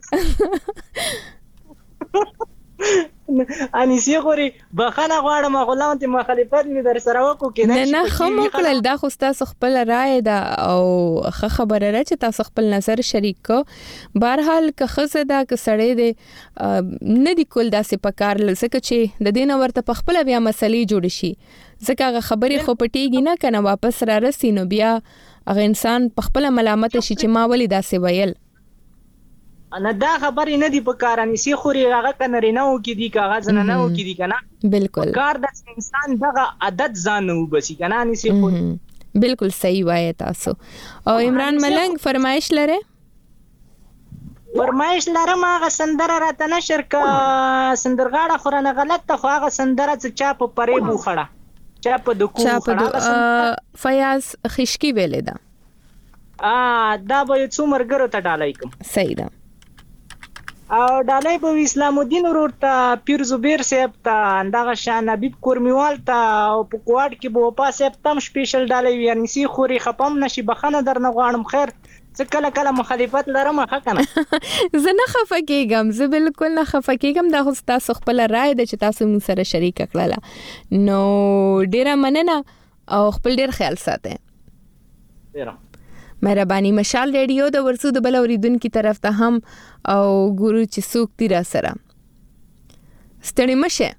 Speaker 1: انیسی خوري بخنه غواړم غلام ته مخالفت می در سره وکړو کې نه نه خو مکل دا خو تاسو خپل رائے ده او خبره را چې تاسو خپل نظر شریک کو. بهرحال که خزه دا که سړی دی نه دی کول داسې پکار لسکه چې د دین ورته په خپل بیا مسلې جوړ شي ځکه هغه خبرې خو پټیږي نه کنه واپس را رسینو بیا هغه انسان په خپل ملامت شي چې ما ولې داسې ویل.
Speaker 16: نه دا خبرې نه دی په کار انیسي خوري هغه کنارینه او کې دی کاغذ نه نه او کې دی کنه
Speaker 1: بالکل
Speaker 16: کار د انسان دغه عادت ځان نه وبسي کنه انیسي خوري
Speaker 1: بالکل صحیح وایي تاسو او عمران ملنګ فرمایش لره
Speaker 16: فرمایش لرم هغه سندره راته نشر کا سندرغاړه خورنه غلط ته خو هغه سندره چې چا په پرې بوخړه چا په دکو
Speaker 1: خړه فیاض خشکی ویلې ده
Speaker 16: ا دا به څو مرګرو ته ډالای کوم
Speaker 1: صحیح ده
Speaker 16: او ډالای په اسلام الدین ورته پیر زبیر صاحب ته اندغه شان حبیب کورمیوال ته او په کوټ کې بو پاسه تم سپیشل ډالای یعنی سی خوري خپم نشي بخنه درنه غواړم خیر څه کله کله مخالفت لرم ښه کنه
Speaker 1: زه نه خفه کېږم زه بالکل نه خفه کېږم دا خو تاسو خپل رائے ده چې تاسو موږ سره شریک کړله نو ډیره مننه او خپل ډیر خیال ساتئ
Speaker 16: ډیره
Speaker 1: مهرباني مشال ریډیو د ورسو د بل اوریدونکو طرف ته هم او ګورو چې څوک تیر سره ستړي مشه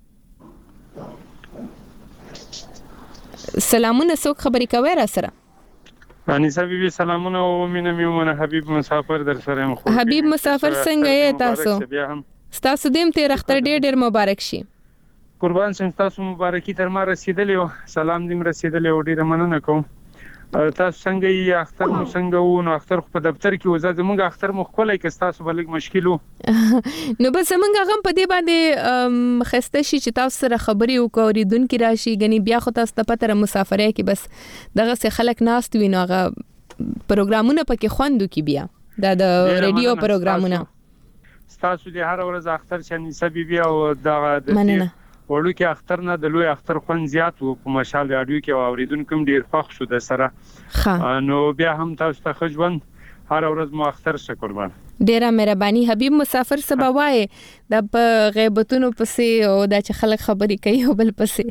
Speaker 1: سلامونه څوک خبرې کوي را سره
Speaker 17: انیسه بیبي سلامونه او مینه میومنه حبیب مسافر در سره یم
Speaker 1: حبیب مسافر څنګه یې تاسو تاسو دیم تیر اختر ډېر ډېر مبارک شي
Speaker 17: قربان شم تاسو مبارکي تر ما رسیدلی او سلام دې مرسیدلی او ډېر مننه کوم تاسو څنګه یې اختر مو څنګه وو نو اختر په دفتر کې وزه زموږ اختر مو خپلای کې تاسو بلګ مشکل وو
Speaker 1: نو بس موږ غم په دې باندې خسته شي چې تاسو سره خبري وکړو دونکو راشي غني بیا خو تاسو ته پته مسافرۍ کې بس دغه څه خلک ناست وینو هغه پروګرامونه پکې خوندو کې بیا دا د ریډیو پروګرامونه
Speaker 17: تاسو دې هر ورځ اختر شنی سبي بیا او دا د وړو کې اختر نه د لوی اختر خون زیات وو په مشال رادیو کې اوریدونکو ډیر خوښ شو د سره نو بیا هم تاسو ته خجوند هر ورځ مو اختر شکر قربان
Speaker 1: ډیره مهرباني حبیب مسافر سبا وای د غیبتونو پسې او د چې خلک خبرې کوي او بل پسې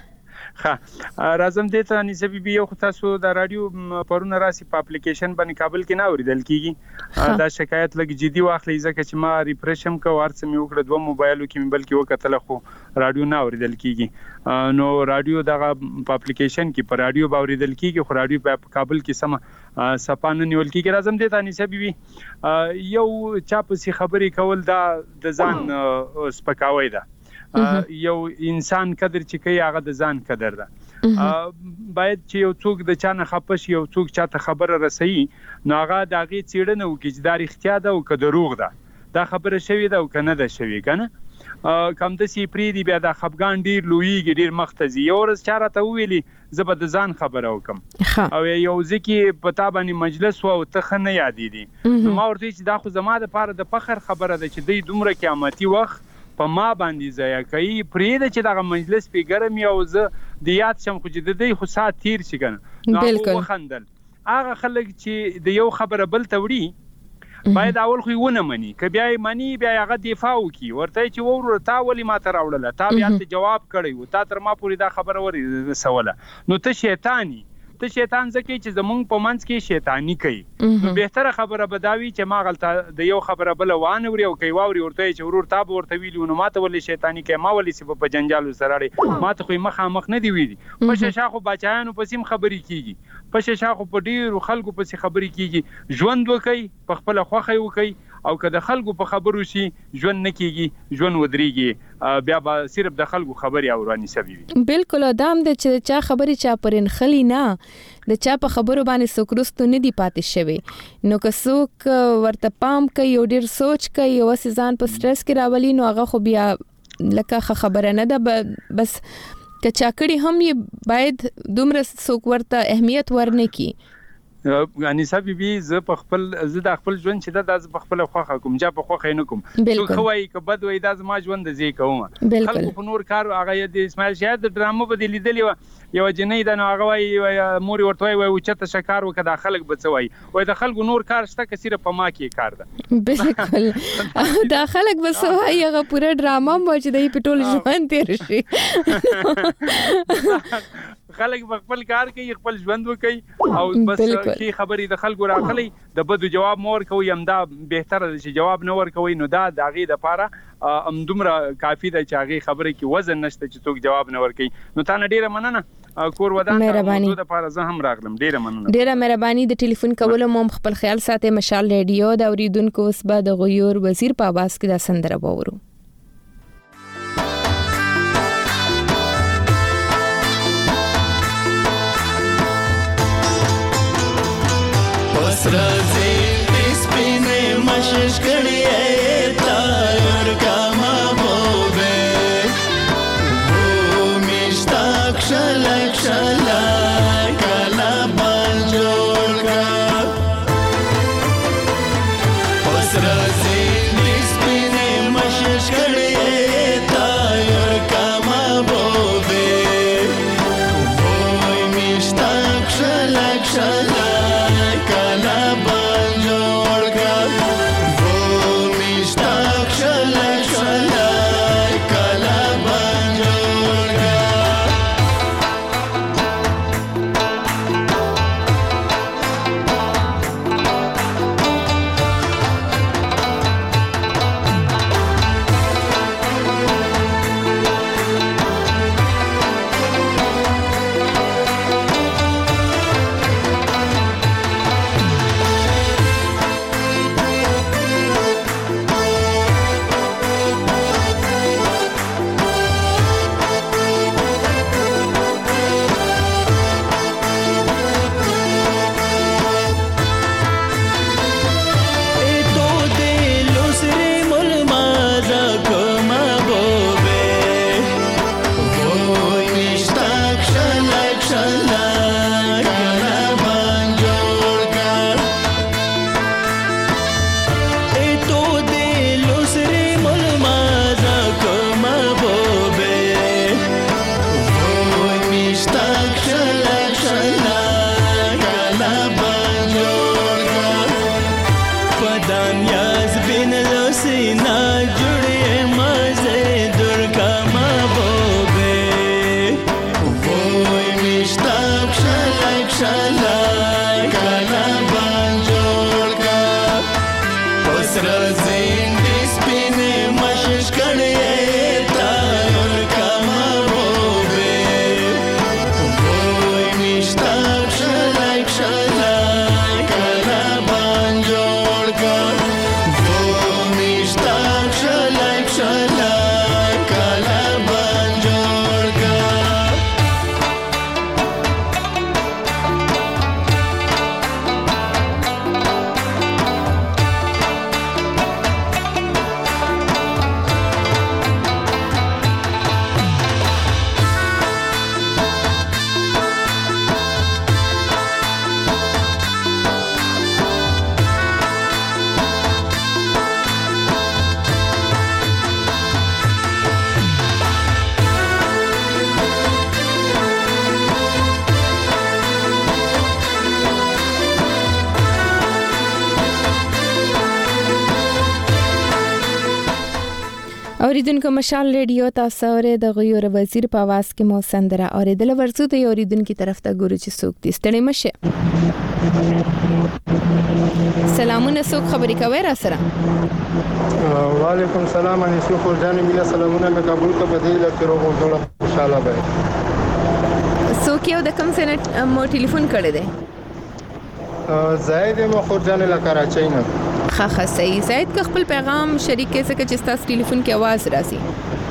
Speaker 17: ها راځم دې ته انیسه بیبي یو تاسو د رادیو پرونه راسي په اپلیکیشن باندې کابل کې نه اوریدل کیږي دا شکایت لګ جدي واخلې ځکه چې ما ریفریشم کو ورڅ مې وکړه دوه موبایلو کې مې بلکې وکتل خو رادیو نه اوریدل کیږي نو رادیو دغه په اپلیکیشن کې پر رادیو باوریدل کیږي خو رادیو په کابل کې سم سپانه نیول کیږي راځم دې ته انیسه بیبي یو چا په سي خبرې کول دا د ځان سپکاوي ده یو انسان قدر چې کوي هغه د ځان قدر ده باید چې یو څوک د چانه خپش یو څوک چاته خبره رسي نو هغه دغه چیرنه وکړي چې دا اړتیا ده او که دروغ ده دا خبره شوی ده او کنه ده شوی کنه کم د سی پری دی بیا د خپګان ډیر لویږي ډیر مختزي یو ورځ چاره ته ویلي زبر د ځان خبره وکم او یو ځکه پتا باندې مجلس او ته خنه یادې دي ما ورته چې دا خو زما د پاره د فخر خبره ده چې د دومره قیامتي وخت په ما باندې ځای کوي پرې د چې دغه مجلس په ګرم یو زه د یاد شم خو چې د دې خو سات تیر شي کنه نو خندل هغه خلک چې د یو خبره بل توړي باید اول خو ونه مني که بیا یې مني بیا هغه دفاع وکي ورته چې وره تا ولې ما ته راوړله تا بیا ته جواب کړی و تا تر ما پورې دا خبره ورسوله نو ته شیطانی ته شیطان ځکه چې زمونږ په منځ کې شیطانی کوي نو بهتره خبره بداوي چې ما غلطه د یو خبره بل وانه وري او کوي واوري ورته چې ورور تا به ورته ویلو نو ماته ولې شیطانی کوي ما ولې سبب په جنجالو سره ماته خو مخه مخ نه دی ویلي په شاخو بچایانو پسیم خبرې کیږي په شاخو په ډیرو خلکو پسې خبرې کیږي ژوند وکي په خپل خوخه وکي او که د خلکو په خبرو شي ژوند نه کیږي ژوند ودرېږي بیا به صرف د خلکو خبرې اورانی سوي
Speaker 1: بالکل ادم د چا خبرې چا پرن خلی نه د چا په خبرو باندې سوکرستو نه دی پاتې شوی نو که څوک ورته پام کوي او ډیر سوچ کوي او ځان په سټرس کې راولي نو هغه خو بیا لکه خبره نه ده بس که چا کړي هم یې باید دومره څوک ورته اهمیت ورنه کی
Speaker 17: انیسه بیبي زه په خپل زه د خپل ژوند چې دا د خپل خوخه کوم جا په خوخه نه کوم څو خوای ک بد وای دا زما ژوند زی کوم خلکو په نور کار هغه د اسماعیل شاهد د ډرامو په لیدلی و یو جنې د نو هغه وای موري ورته وای او چته شکار وکړه خلک بچوي وای د خلکو نور کار شته که صرف په ما کې کار ده
Speaker 1: بالکل دا خلک بسوي هغه پوره ډراما مو چې د پټول ژوند تیر شي
Speaker 17: خلک خپل کار کوي خپل ژوند وکي او بس کی خبرې د خلکو راخلي د بدو جواب مور کوي همدا بهتره چې جواب نه ور کوي نو دا دغه د پاره ام دومره کافی ده چې هغه خبرې کې وزن نشته چې څوک جواب نه ور کوي نو تا نه ډیره مننه کور ودان
Speaker 1: مهرباني
Speaker 17: د لپاره زه هم راغلم. ډیره مننه.
Speaker 1: ډیره مهرباني. د ټلیفون کولو مو خپل خیال ساتي. مشال ریډیو د اوریدونکو اوس به د غیور وزیر په आवाज کې د سندره وورو.
Speaker 10: Srazi ispine mashish kadiye tayar kama bobe Bhumishtak shalak shalak kala banjolka Srazi ispine mashish kadiye tayar kama bobe Bhumishtak shalak shalak
Speaker 1: اوریدونکو مشال ریډیو تاسو اورئ د غیور وزیر په आवाज کې مو سندره اوریدل ورزو د اوریدونکو طرف ته ګورو چې څوک دي ستړي مشه. سلامونه څوک خبرې کوي را سره؟
Speaker 18: وعلیکم السلام انیسو خورجان میلا سلامونه مې قبول کو بدیل کړو غوړه خوشاله به.
Speaker 1: څوک یو د کوم سنټ مو ټلیفون کړی دی؟
Speaker 18: زاید مو خورجان له کراچۍ نه.
Speaker 1: ها ها صحیح. زاید که خپل پیغام شریک کې څه چې تاسو ټلیفون کې आवाज راسي.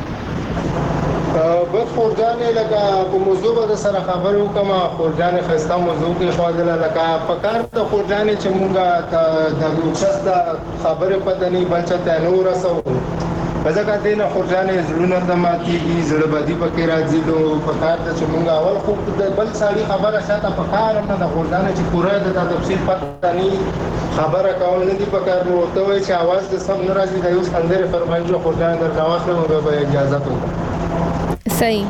Speaker 18: بس خورجان لکه په موضوع به سره خبرو کوم. خورجان خسته موضوع کې خواله لکه پکار ته خورجان چې مونږه د لوکس د خبره پدني بچته نور رسو بځکه دینه خورجان زړونه د ماتيږي زړه بدی پکې راځي نو پکار ته چې مونږه اول خو د بل سړي خبره شاته پکار نه د خورجان چې پوره د تفصیل پدني خبره کول نه دی پکار نو ته وای چې आवाज د سم ناراضي د یو څنګه فرمایي خورجان درنه واخلو به اجازه ته
Speaker 1: صحیح.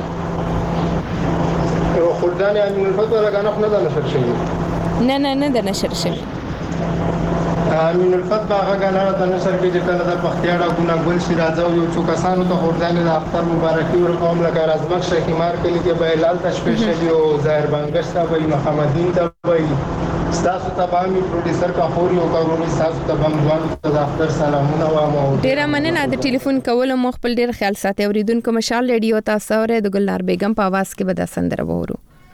Speaker 18: او خورجان امین الفتوح لګانه نه ده نشر شوی.
Speaker 1: نه نه نه ده نشر شوی.
Speaker 18: امین الفتوح هغه غاڼه د نشر کې چې کله د پختیاړه ګنا ګل شیرازه او یو کسانو ته خورجان د اختر مبارکي ورکوم لکه رازمک شکیمار کلی کې به لال تشپیشل او ظاهر بنگش ته وي محمدین ته وي تاسو ته باندې پروډوسر کا خوري او کارونو تاسو ته باندې د اختر سلامونه وامو.
Speaker 1: ډیر مننه د ټلیفون کول مو خپل ډیر خیال ساتي. اوریدونکو مشال ریډیو تاسو اورئ د ګلنار بیگم په आवाज کې به د سندره وورو.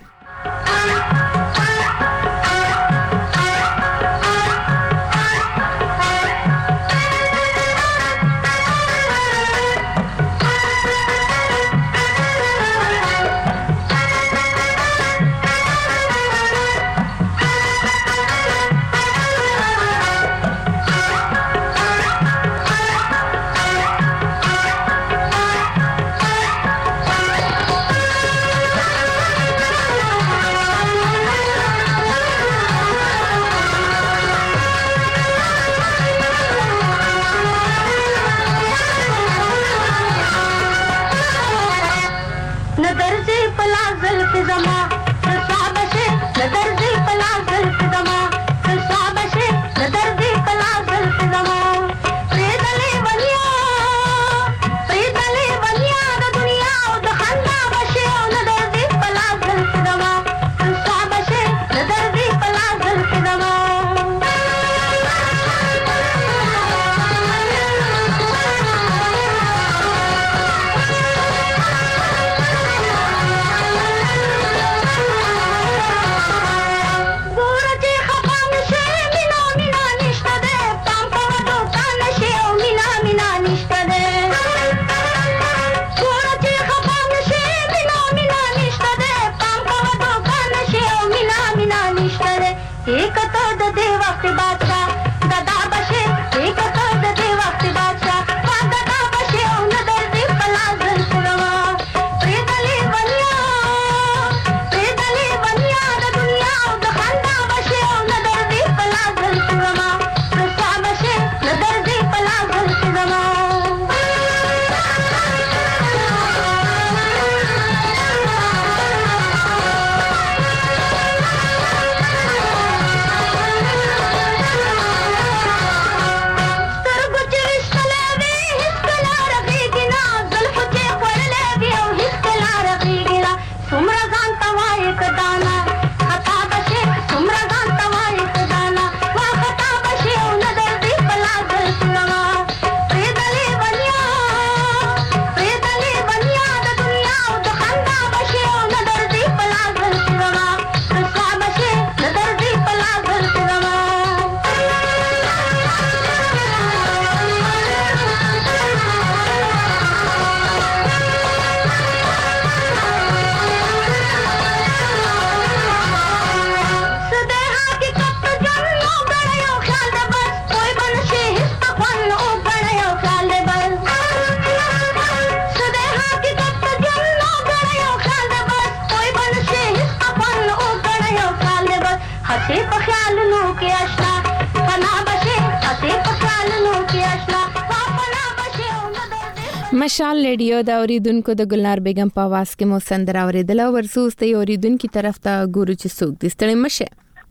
Speaker 1: مشال ریډیو دا اوریدونکو د ګلنار بیگم په आवाज کې مو سندره اوریدل او ورسوس ته اوریدونکو طرف ته ګورو چې څوک دې ستړي مشه.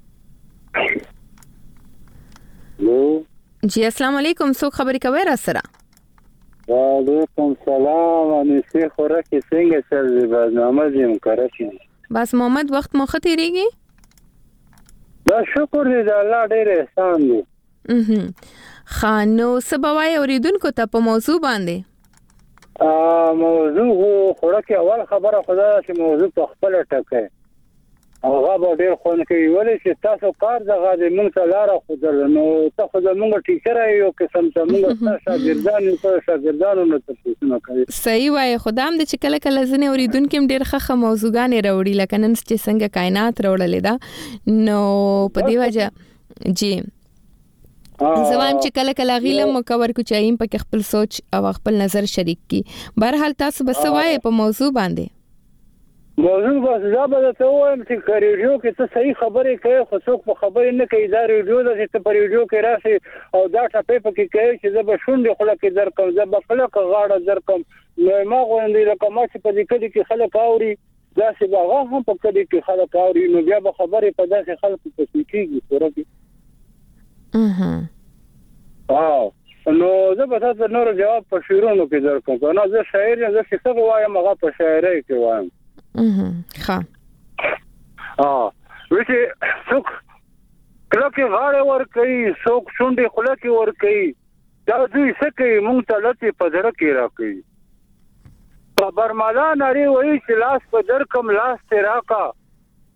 Speaker 1: جی السلام علیکم، څوک خبرې کوي را سره؟
Speaker 19: وعلیکم سلام، انیسه خورکه څنګه چل برنامه زم کراچي.
Speaker 1: بس محمد وخت مو ختیریږي؟
Speaker 19: دا شکر دې الله ډېر احسان دی.
Speaker 1: اها خانو سبوای اوریدونکو ته په موضوع باندې
Speaker 19: ا موضوع خورکه اول خبره خدا چې موضوع په خپل ټکه هغه به ډېر خون کوي ولې چې تاسو کار دغه د موږ ته لار خودل نو ته خو زموږ ټیچر یو قسم ته موږ شاګردان یو شاګردانو نو تاسو نه کوي.
Speaker 1: صحیح وای، خدام دې چې کله کله ځنه اوریدونکو ډېر ښه موضوعګانې راوړي لکه نن چې څنګه کائنات راوړلې ده نو په دی وجه جی زوایم چې کله کله غیله مکور کو چایم په خپل سوچ او خپل نظر شریک کی. بهرحال تاسو بس وای په موضوع باندې
Speaker 19: موضوع بس دا به ته وایم چې ریډیو کې ته صحیح خبرې کوي خو څوک په خبرې نه کوي. دا ریډیو د چې په ریډیو کې راشي او دا ټاپې پکې کوي چې زه به شونډې خله کې درکم زه به خله کې غاړه درکم نو ما غوندې لکه ما چې په دې کې خلک اوري دا چې هغه هم په دې کې خلک اوري نو بیا به خبرې په داسې خلکو پسې کېږي ورته.
Speaker 1: اها
Speaker 19: واو نو زه به تاسو نور جواب په شیرونو کې درکوم. نو زه شاعر یم، زه څه وایم هغه په شاعرۍ کې وایم.
Speaker 1: اها ښه
Speaker 19: اه وڅ څوک کله کې غاړه ور کوي څوک شونډې خله کې ور کوي دا دوی څه کوي مونږ ته لته په ځړه کې را کوي. په برمالا ناری وایي چې لاس په در کم لاس ته راکا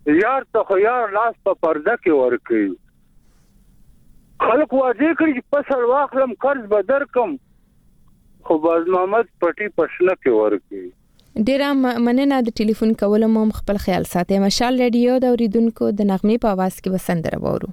Speaker 19: یار ته خو یار لاس په پرده کې ورکوي. خلک واضح کړي چې فصل واخلم قرض به درکم، خو باز محمد پټي پښنه کې ورکوي.
Speaker 1: ډیره مننه د ټلیفون کولو مو خپل خیال ساتئ. مشال رادیو د اوریدونکو د نغمې په आवाज کې وسندره وورو.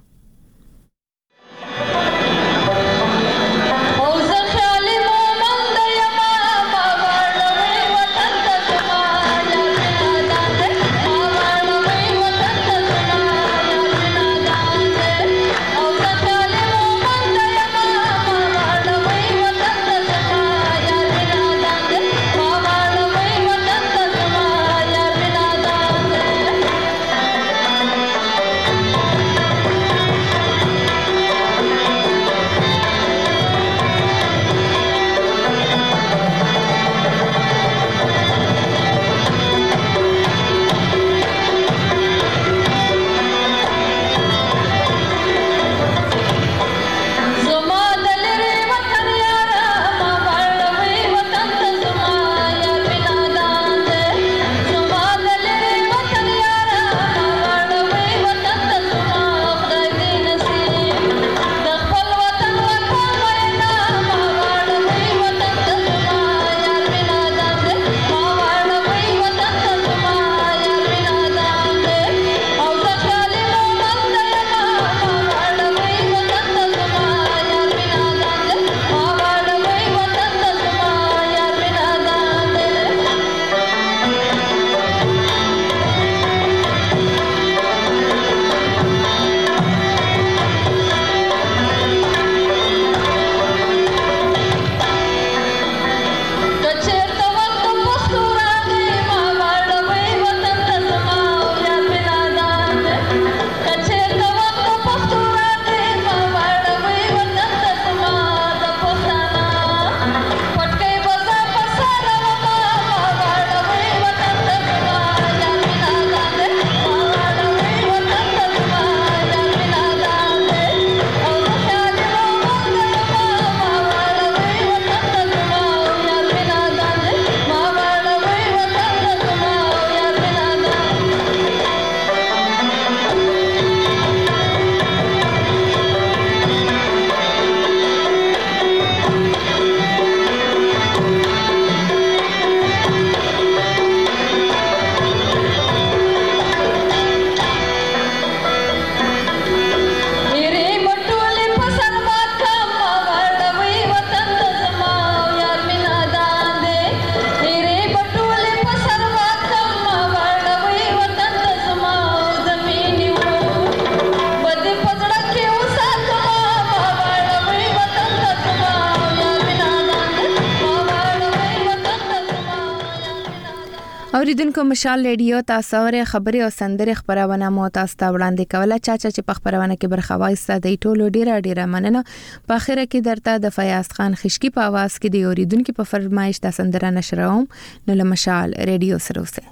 Speaker 1: اوریدونکو مشال رادیو تاسو ورې خبري او سندري خبرونه مو تاسو ته وړاندې کوله. چا چا چې په خبرونه کې برخه واخیسته د ټولو ډیره ډیره مننه. په اخره کې درته د فیاض خان خشکی په आवाज کې د اوریدونکو په فرمایش د سندره نشروم. نو له مشال رادیو سره اوسه.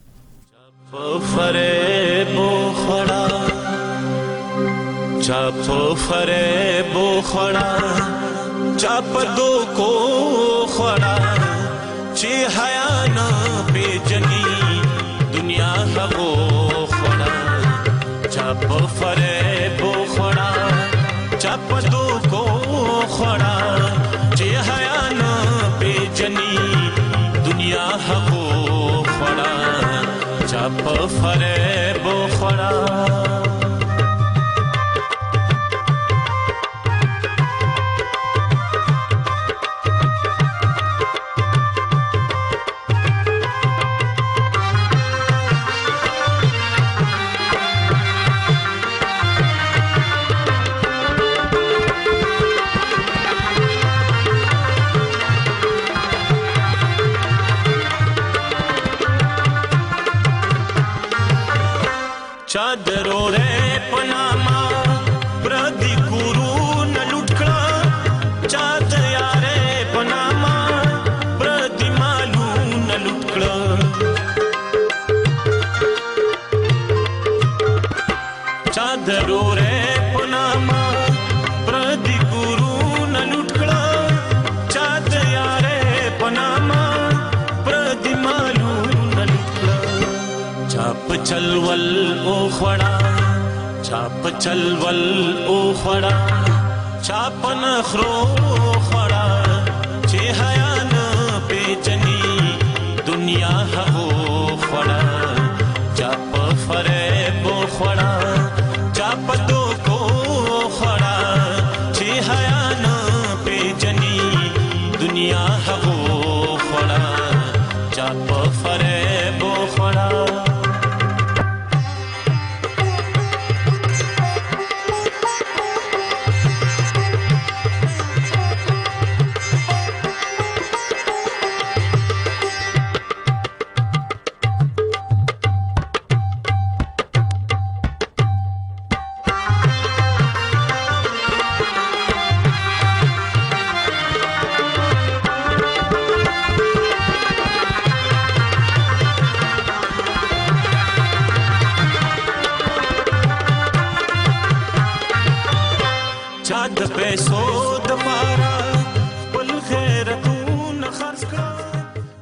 Speaker 10: فریب خوړا چا په فریب خوړا چا په دوکو خوړا چې حیا نه پیجنی دنیا هغو خوړا چا په فریب خوړا چا په دوکو خوړا چې حیا نه پیجنی دنیا هغو خوړا چا په فریب خوړا चादरो रे पनामा प्रदी गुरु न लुटकड़ा चाद यारे पनामा प्रदी मालू न लुटकड़ा चादरो रे पनामा प्रदी गुरु न लुटकड़ा चाद यारे पनामा प्रदी मालू न लुटकड़ा चाप چلول او خړا چاپ چلول او خړا چاپ نخرو خړا چې حیا